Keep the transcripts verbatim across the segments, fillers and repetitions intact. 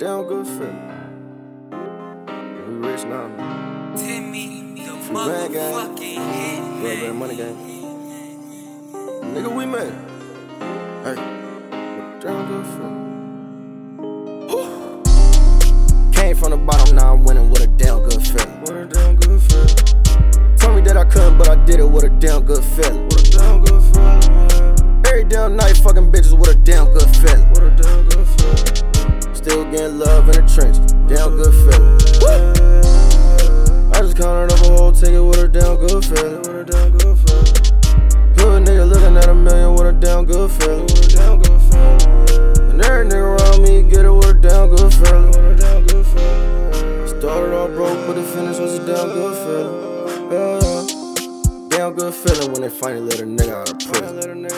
damn good feeling. We rich now. Timmy, the motherfucking hit. Real bad money gang. Nigga, we made it. Hey, damn good feeling. Came from the bottom, now I'm winning with a damn good feeling. What a damn good feeling. Told me that I couldn't, but I did it with a damn good feeling. What a damn good feeling. Every damn night, fucking bitches with a damn good feeling. What a damn good feeling. Still getting love in the trenches, damn good feeling. I just counted up a whole ticket with a damn good feeling. With a damn good feeling. Good nigga looking at a million with a damn good feeling. With a damn good feeling. And every nigga around me get it with a damn good feeling. With a damn good feeling. Started all broke, but the finish was a damn good feeling. Yeah, yeah. Damn good feeling when they finally let a nigga out of prison.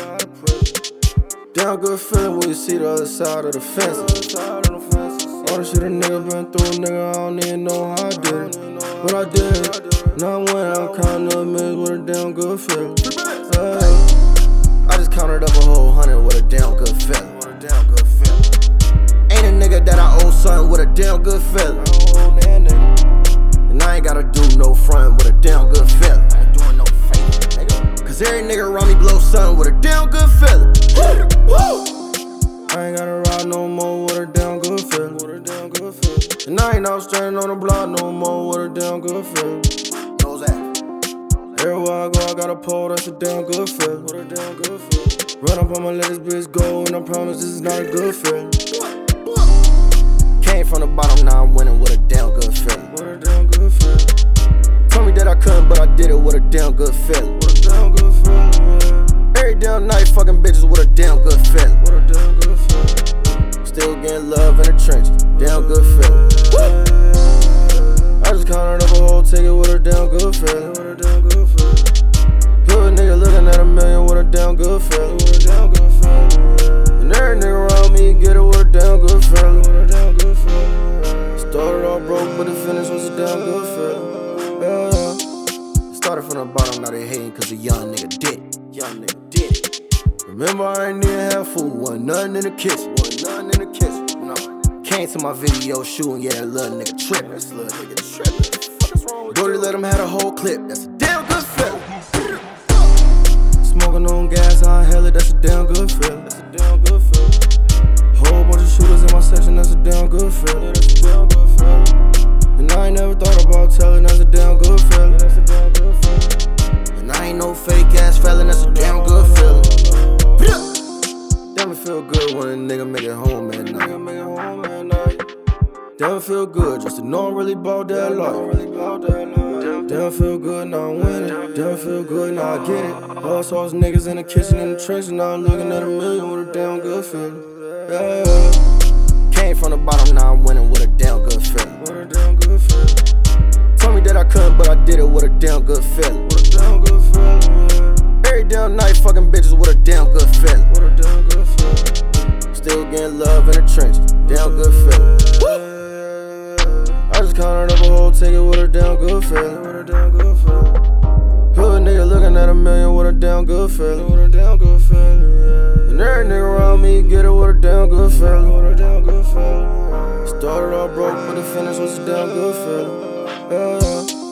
Damn good feeling when you see the other side of the fence. All the shit a nigga been through, nigga, I don't even know how I did it. But I did it. Now I went out counting up millions with a damn good feeling. Yeah. I just counted up a whole hundred with a damn good feeling. Ain't a nigga that I owe something with a damn good feeling. And I ain't gotta do no front with a damn good feeling. Cause every nigga around me blow something with a damn good feeling. I ain't gotta ride no more with a damn good feeling. And I ain't out stranded on the block no more with a damn good feeling. Everywhere I go, I got a pole, that's a damn good feeling. Run up on my let this bitch go, and I promise this is not a good feeling. Came from the bottom, now I'm winning with a damn good feeling. Told me that I couldn't, but I did it with a damn good feeling. Every damn night, fucking bitches with a damn good feeling. Still getting love in the trenches, damn good feeling. I just counted up a whole ticket with a damn good feeling. Good nigga looking at a million with a damn good feeling. And every nigga around me get it with a damn good feeling. Started all broke, but the finish was a damn good feeling. Yeah, yeah. Started from the bottom, now they hating cause the young nigga did it. Young nigga did it. Remember I ain't even have food, wasn't nothing in the kitchen. Wasn't nothing in the kitchen. No. Came to my video shooting, yeah, that little nigga trippin'. That little nigga trippin'. Brody let him have a whole clip, that's a damn good feeling. Smoking on gas, I inhale it, that's a damn good feeling. That's a damn good feeling. Whole bunch of shooters in my section, that's a damn good feeling. Yeah, that's a damn good feeling. And I ain't never thought about telling, that's a damn good feeling. Yeah, that's a damn good feeling. And I ain't no fake ass felon, that's a damn good feeling. Damn it feel good when a nigga make it home at night. Damn it feel good just to know I really bought that life. Damn it feel good now I'm winning. Damn it feel good now I get it. All sauce niggas in the kitchen in the trenches, now I'm looking at a million with a damn good feeling. Yeah, yeah. Came from the bottom, now I'm winning with a damn good feeling. Told me that I couldn't, but I did it with a damn good feeling. Every damn night, fucking bitches with a damn good feeling. Still getting love in the trenches, damn good feeling. I just counted up a whole ticket with a damn good feeling. Good nigga looking at a million with a damn good feeling. And every nigga around me get it with a damn good feeling. Started all broke, but the finish was a damn good feeling. Yeah, yeah.